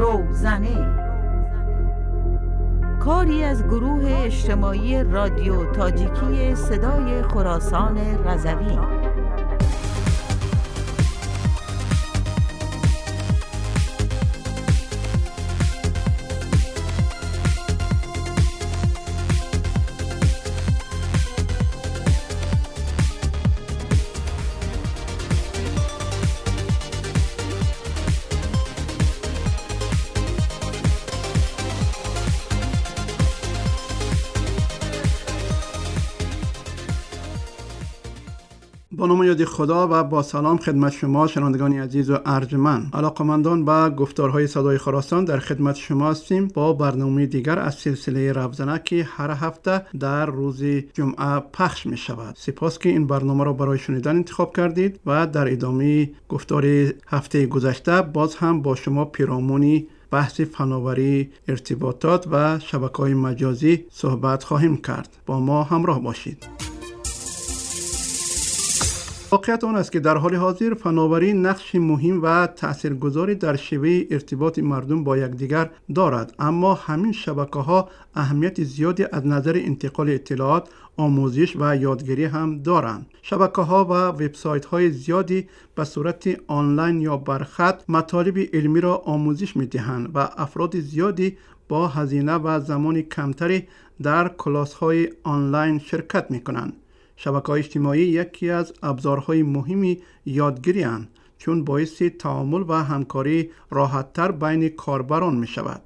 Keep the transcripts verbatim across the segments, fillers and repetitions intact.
روزنه، کاری از گروه اجتماعی رادیو تاجیکی صدای خراسان رضوی. با نام یاد خدا و با سلام خدمت شما شنوندگان عزیز و ارجمند. علاقه‌مندان به گفتارهای صدای خراسان در خدمت شما هستیم با برنامه دیگر از سلسله ربزنه که هر هفته در روز جمعه پخش می شود. سپاس که این برنامه را برای شنیدن انتخاب کردید و در ادامه گفتار هفته گذشته باز هم با شما پیرامونی بحث فناوری، ارتباطات و شبکه‌های مجازی صحبت خواهیم کرد. با ما همراه باشید. واقعیت آن است که در حال حاضر فناوری نقش مهم و تاثیرگذاری در شیوه ارتباط مردم با یکدیگر دارد، اما همین شبکه‌ها اهمیت زیادی از نظر انتقال اطلاعات، آموزش و یادگیری هم دارند. شبکه‌ها و وبسایت‌های زیادی به صورت آنلاین یا برخط مطالب علمی را آموزش می‌دهند و افراد زیادی با هزینه و زمان کمتری در کلاس‌های آنلاین شرکت می‌کنند. شبکه‌های اجتماعی یکی از ابزارهای مهمی یادگیری اند، چون باعث تعامل و همکاری راحت‌تر بین کاربران می‌شود.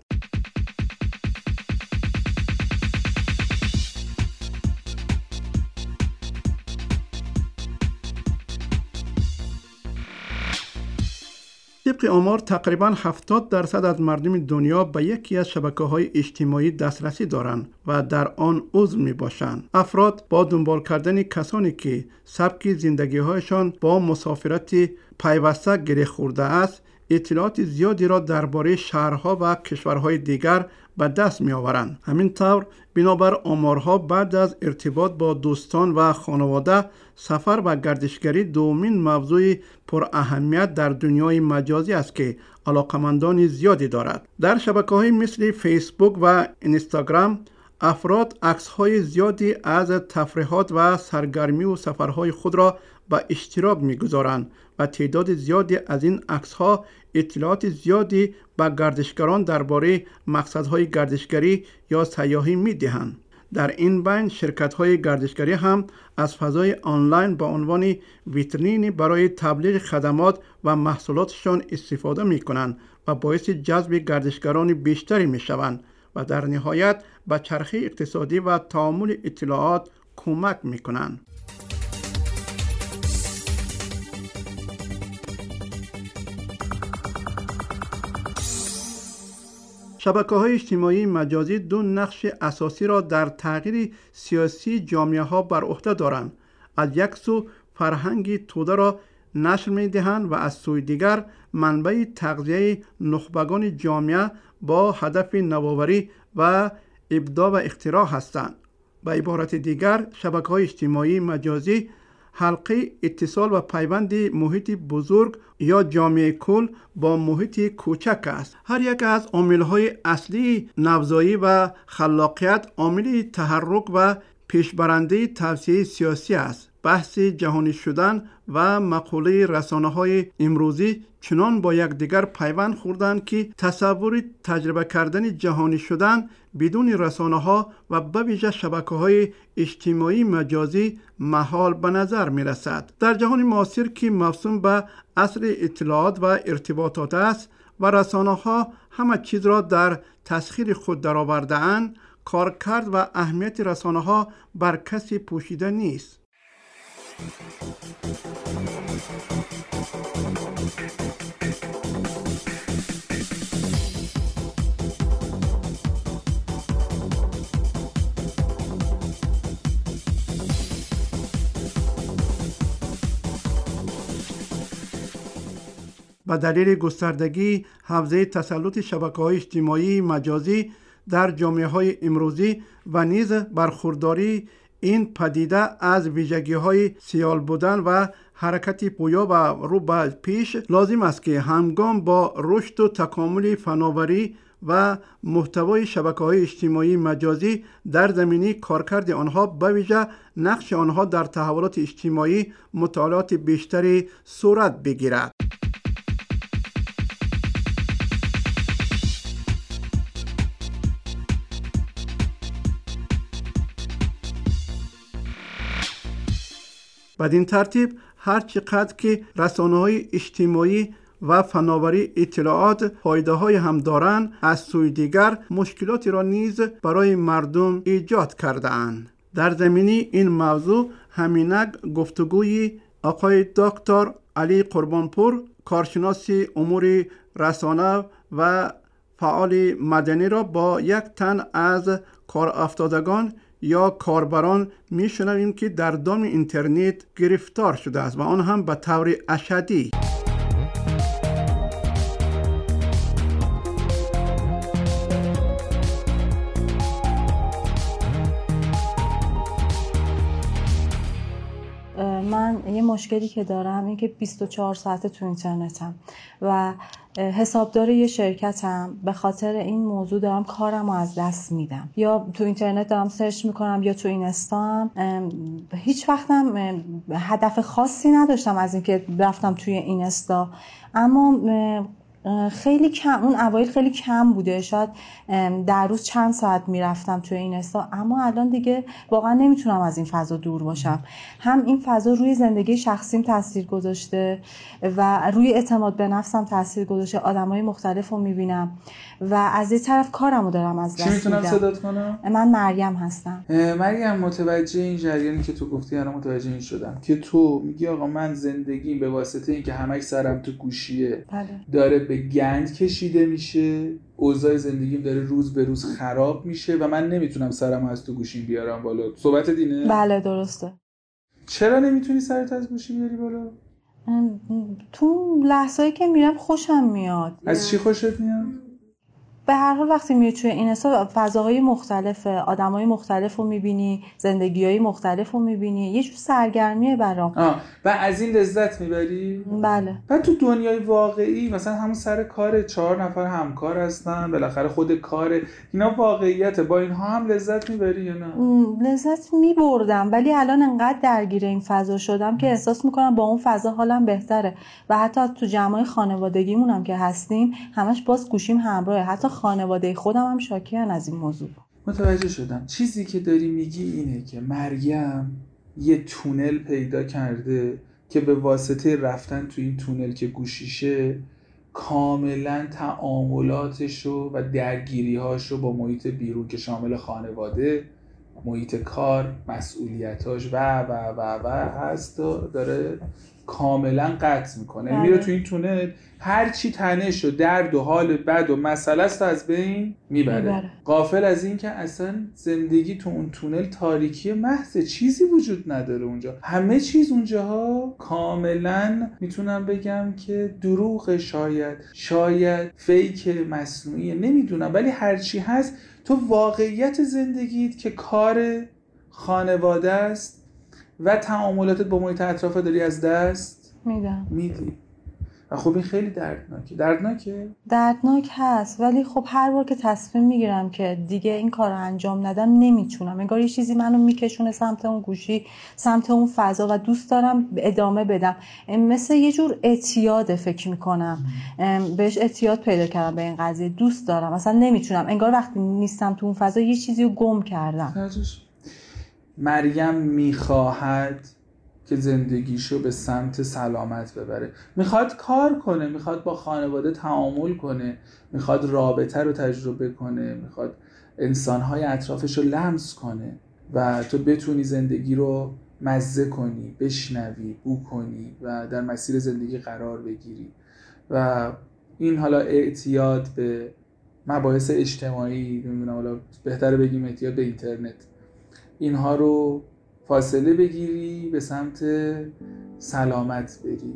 طبق آمار تقریباً هفتاد درصد از مردم دنیا به یکی از شبکه‌های اجتماعی دسترسی دارند و در آن عضو می‌باشند. افراد با دنبال کردن کسانی که سبک زندگی‌هایشان با مسافرت پیوسته گره خورده است، اطلاعات زیادی را درباره شهرها و کشورهای دیگر به دست می‌آورند. همینطور بنابر آمارها بعد از ارتباط با دوستان و خانواده، سفر و گردشگری دومین موضوع پر اهمیت در دنیای مجازی است که علاقمندان زیادی دارد. در شبکه‌های مثل فیسبوک و اینستاگرام افراد عکس‌های زیادی از تفریحات و سرگرمی و سفرهای خود را به اشتراک می‌گذارند و تعداد زیادی از این عکس‌ها اطلاعات زیادی به گردشگران درباره مقصدهای گردشگری یا سیاحی می‌دهند. در این بین شرکت‌های گردشگری هم از فضای آنلاین به عنوان ویترینی برای تبلیغ خدمات و محصولاتشان استفاده می‌کنند و باعث جذب گردشگران بیشتری می‌شوند و در نهایت به چرخه اقتصادی و تعامل اطلاعات کمک می‌کنند. شبکه‌های اجتماعی مجازی دو نقش اساسی را در تغییر سیاسی جامعه‌ها بر عهده دارند. از یک سو فرهنگ توده را نشر می‌دهند و از سوی دیگر منبع تغذیه نخبگان جامعه با هدف نوآوری و ابداع و اختراع هستند. به عبارت دیگر، شبکه‌های اجتماعی مجازی حلقه اتصال و پیوند محیط بزرگ یا جامعه کل با محیط کوچک است. هر یک از عامل‌های اصلی نوزایی و خلاقیت عامل تحرک و پیشبرنده توسعه سیاسی است. بحث جهانی شدن و مقوله رسانه‌های امروزی چنان با یکدیگر پیوند خوردند که تصور تجربه کردن جهانی شدن بدون رسانه‌ها و به ویژه شبکه‌های اجتماعی مجازی محال به نظر می‌رسد. در جهان معاصر که موسوم به عصر اطلاعات و ارتباطات است و رسانه‌ها همه چیز را در تسخیر خود درآورده‌اند، کارکرد و اهمیت رسانه‌ها بر کسی پوشیده نیست. به دلیل گستردگی حوزه تسلط شبکه‌های اجتماعی مجازی در جامعه‌های امروزی و نیز برخورداری این پدیده از ویژگی‌های سیال بودن و حرکت پویا و رو به پیش لازم است که همگام با رشد و تکامل فناوری و محتوای شبکه‌های اجتماعی مجازی در زمینه کارکرد آنها به ویژه نقش آنها در تحولات اجتماعی مطالعات بیشتری صورت بگیرد. بدین ترتیب هر چقدر که رسانه‌های اجتماعی و فناوری اطلاعات فایده‌های هم دارند، از سوی دیگر مشکلاتی را نیز برای مردم ایجاد کرده‌اند. در زمینه این موضوع همینک گفتگوی آقای دکتر علی قربانپور، کارشناس امور رسانه و فعال مدنی را با یک تن از کارافتادگان یا کاربران میشنویم که در دام اینترنت گرفتار شده است و آن هم به طور اشدی. من یه مشکلی که دارم این که بیست و چهار ساعته تو اینترنتم و حسابدار یه شرکتم. به خاطر این موضوع دارم کارم رو از دست میدم، یا تو اینترنت دارم سرچ میکنم یا تو اینستا هم. هیچ وقتم هدف خاصی نداشتم از اینکه رفتم توی اینستا، اما خیلی کم، اون اوایل خیلی کم بوده، شاید در روز چند ساعت میرفتم توی اینستا، اما الان دیگه واقعا نمیتونم از این فضا دور باشم. هم این فضا روی زندگی شخصیم تاثیر گذاشته و روی اعتماد به نفسم تاثیر گذاشته، آدمای مختلف رو میبینم و از یه طرف کارمو دارم از دست میدم. چی میتونم صدات کنم؟ من مریم هستم. مریم، متوجه این جریانی که تو گفتی الان متوجه این شدم که تو میگی آقا من زندگیم به واسطه اینکه همش سرم تو گوشیه بله. داره به گند کشیده میشه، اوضاع زندگیم داره روز به روز خراب میشه و من نمیتونم سرمو از تو گوشیم بیارم بالا. صحبت دینه؟ بله درسته. چرا نمیتونی سرت از گوشی بیاری بالا؟ تو لحظه‌ای که میرم خوشم میاد. از چی خوشت میاد؟ به هر حال وقتی میری توی اینستا فضاهای مختلف، آدمای مختلف رو میبینی، زندگی‌های مختلف رو میبینی، یه جور سرگرمیه برام. آه و از این لذت میبری؟ بله. بعد تو دنیای واقعی مثلا همون سر کار چهار نفر همکار هستن، بالاخره خود کار اینا واقعیت، با اینها هم لذت میبری یا نه؟ لذت میبردم، ولی الان انقدر درگیر این فضا شدم که احساس میکنم با اون فضا حالم بهتره و حتی تو جمعای خانوادگیمونم که هستیم همش باز گوشیم همراهه، حتی خانواده خودم هم شاکیان از این موضوع. متوجه شدم. چیزی که داری میگی اینه که مریم یه تونل پیدا کرده که به واسطه رفتن تو این تونل که گوشیشه کاملا تعاملاتشو و درگیریهاشو با محیط بیرون که شامل خانواده، محیط کار، مسئولیتاش و و و و هست داره کاملا قطع میکنه. میره تو این تونل، هر چی تنش و درد و حال بد و مسئله است از بین میبره. میبره. غافل از این که اصلا زندگی تو اون تونل تاریکی محض، چیزی وجود نداره اونجا. همه چیز اونجاها کاملا میتونم بگم که دروغ، شاید شاید فیک، مصنوعیه، نمیدونم، ولی هر چی هست تو واقعیت زندگیت که کار، خانواده است و تعاملاتت با محیط اطراف داری از دست میدم میدی. و خب این خیلی دردناکه. دردناکه؟ دردناک هست، ولی خب هر بار که تصمیم میگیرم که دیگه این کار رو انجام ندم نمیتونم. انگار یه چیزی منو میکشونه سمت اون گوشی، سمت اون فضا و دوست دارم ادامه بدم. مثل یه جور اعتیاد فکر میکنم، بهش اعتیاد پیدا کردم به این قضیه. دوست دارم، اصلا نمیتونم. انگار وقتی نیستم تو اون فضا یه چیزی رو گم کردم. مریم میخواهد که زندگیشو به سمت سلامت ببره، میخواد کار کنه، میخواد با خانواده تعامل کنه، میخواد رابطه رو تجربه کنه، میخواد انسانهای اطرافش رو لمس کنه و تو بتونی زندگی رو مزه کنی، بشنوی، بو کنی و در مسیر زندگی قرار بگیری. و این حالا اعتیاد به مباحث اجتماعی، نمیدونم، حالا بهتره بگیم اعتیاد به اینترنت، اینها رو فاصله بگیری، به سمت سلامت بری.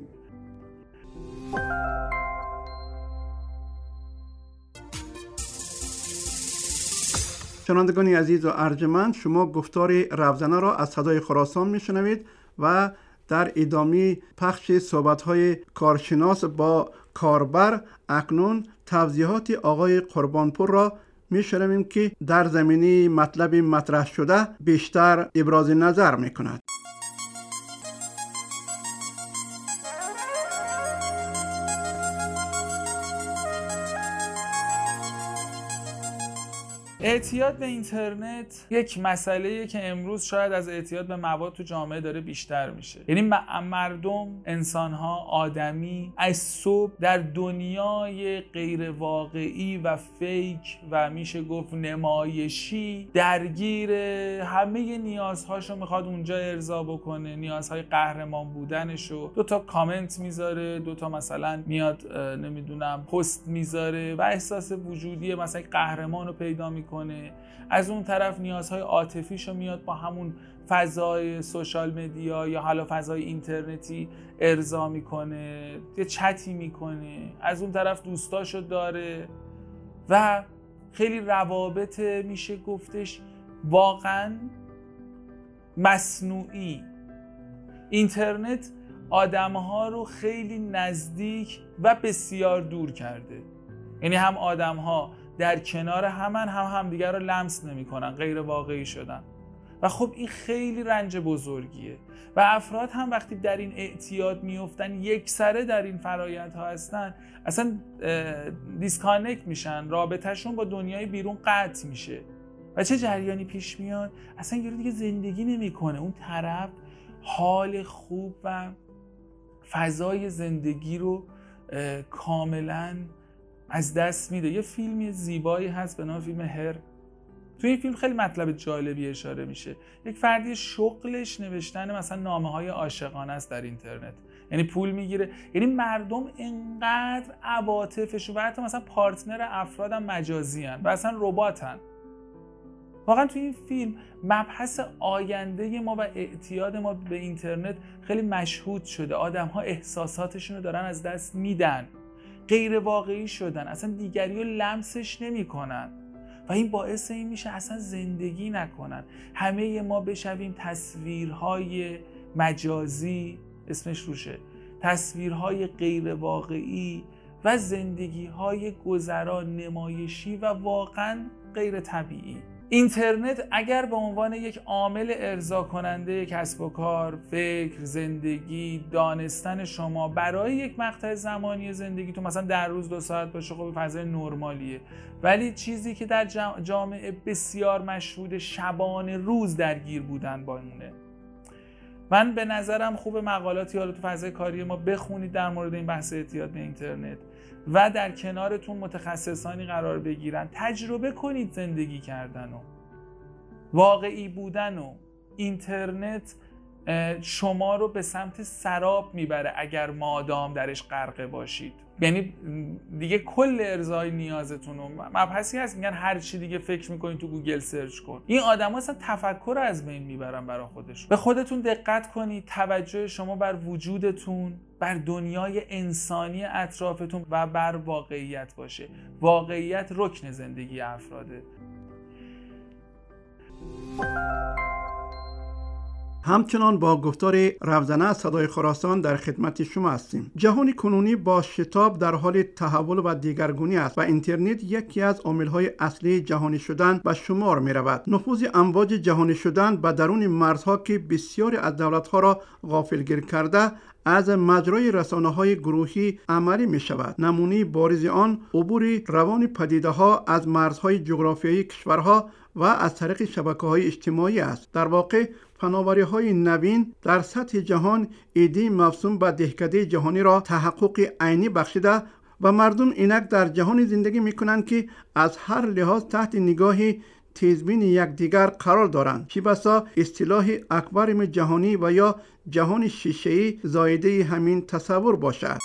شنوندگان عزیز و ارجمند، شما گفتار روزنه را از صدای خراسان میشنوید و در ادامه پخش صحبت‌های کارشناس با کاربر اکنون توضیحات آقای قربانپور را میشنویم که در زمینه مطلب مطرح شده بیشتر ابراز نظر میکند. اعتیاد به اینترنت یک مسئله‌ایه که امروز شاید از اعتیاد به مواد تو جامعه داره بیشتر میشه. یعنی مردم، انسان‌ها، آدمی از صبح در دنیای غیر واقعی و فیک و میشه گفت نمایشی درگیر همه نیازهاشو میخواد اونجا ارضا بکنه، نیازهای قهرمان بودنشو. دو تا کامنت میذاره، دو تا مثلا میاد نمیدونم پست میذاره و احساس وجودی مثلا قهرمانو پیدا میکنه. از اون طرف نیازهای عاطفیشو میاد با همون فضای سوشال مدیا یا حالا فضای اینترنتی ارضا میکنه، یه چتی میکنه. از اون طرف دوستاشو داره و خیلی روابط میشه گفتش واقعا مصنوعی. اینترنت آدمها رو خیلی نزدیک و بسیار دور کرده. یعنی هم آدمها در کنار همن هم همدیگر رو لمس نمی کنن، غیر واقعی شدن و خب این خیلی رنج بزرگیه و افراد هم وقتی در این اعتیاد میفتن یک سره در این فرایندها هستن اصلا دیسکانکت میشن، رابطهشون با دنیای بیرون قطع میشه و چه جریانی پیش میاد؟ اصلا یه رو دیگه زندگی نمی کنه. اون طرف حال خوب و فضای زندگی رو کاملاً از دست میده. یه فیلمی زیبایی هست به نام فیلم هر. تو این فیلم خیلی مطلب جالبی اشاره میشه. یک فردی شغلش نوشتن مثلا نامه‌های عاشقانه است در اینترنت، یعنی پول میگیره. یعنی مردم انقدر عواطفش و حتی مثلا پارتنر افرادم مجازی هن و اصلا رباتن. واقعا تو این فیلم مبحث آینده ما و اعتیاد ما به اینترنت خیلی مشهود شده. آدم‌ها احساساتشون رو دارن از دست میدن، غیر واقعی شدن، اصلا دیگری رو لمسش نمی کنن و این باعث این میشه اصلا زندگی نکنن. همه ما بشویم تصویرهای مجازی، اسمش روشه، تصویرهای غیر واقعی و زندگیهای گذرا نمایشی و واقعا غیر طبیعی. اینترنت اگر به عنوان یک عامل ارضا کننده کسب و کار، فکر، زندگی، دانستن شما برای یک مقطع زمانی زندگی تو مثلا در روز دو ساعت باشه، خب فضای نرمالیه، ولی چیزی که در جامعه بسیار مشهود شبانه روز درگیر بودن با اینه. من به نظرم خوب مقالاتی حالا تو فضای کاری ما بخونید در مورد این بحث اعتیاد به اینترنت و در کنارتون متخصصانی قرار بگیرن، تجربه کنید زندگی کردن و واقعی بودن و اینترنت شما رو به سمت سراب میبره اگر مادام درش غرقه باشید. یعنی دیگه کل ارضای نیازتون رو مبحثی هست، میگن هر چی دیگه فکر میکنید تو گوگل سرچ کن. این آدما اصلا تفکر رو از بین میبرن برای خودشون. به خودتون دقت کنید، توجه شما بر وجودتون، بر دنیای انسانی اطرافتون و بر واقعیت باشه. واقعیت رکن زندگی افراده. همچنان با گفتار روزنه صدای خراسان در خدمت شما هستیم. جهان کنونی با شتاب در حال تحول و دیگرگونی است و اینترنت یکی از عامل‌های اصلی جهانی شدن به شمار می‌رود. نفوذ امواج جهانی شدن به درون مرزها که بسیاری از دولت‌ها را غافلگیر کرده از مجرای رسانه‌های گروهی عملی می‌شود. نمونه بارز آن عبور روان پدیده‌ها از مرزهای جغرافیایی کشورها و از طریق شبکه‌های اجتماعی است. در واقع فناوری‌های نوین در سطح جهان ایده مفهوم به دهکده جهانی را تحقق عینی بخشیده و مردم اینک در جهانی زندگی می‌کنند که از هر لحاظ تحت نگاه تیزبین یکدیگر قرار دارند. چه بسا اصطلاح اکواریم جهانی و یا جهان شیشه‌ای زایده همین تصور باشد.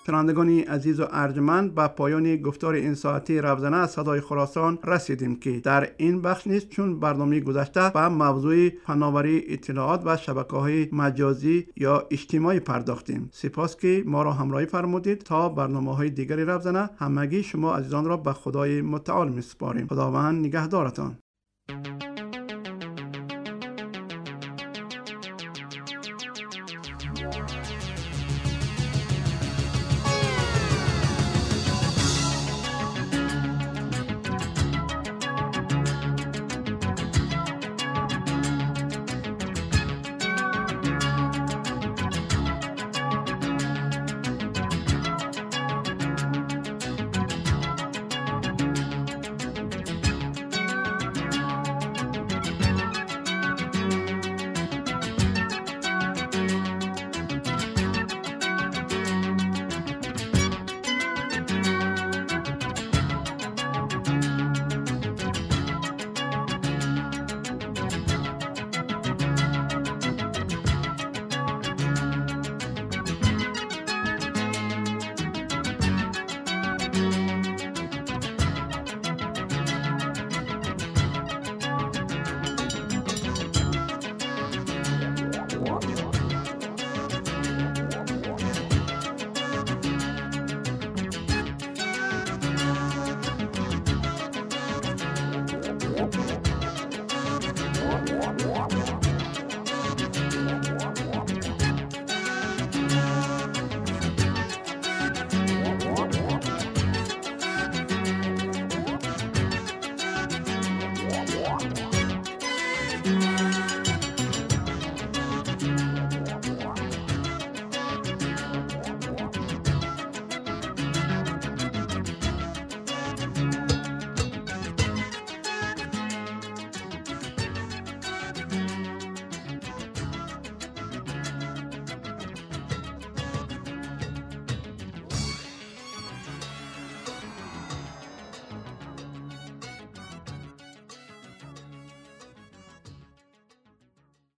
شنوندگان عزیز و ارجمند، به پایان گفتار این ساعتی ربزنه از صدای خراسان رسیدیم که در این بخش نیست چون برنامه گذشته به موضوع فناوری اطلاعات و شبکه‌های مجازی یا اجتماعی پرداختیم. سپاس که ما را همراهی فرمودید. تا برنامه‌های دیگری ربزنه، همگی شما عزیزان را به خدای متعال می‌سپاریم. خداوند نگهدارتان.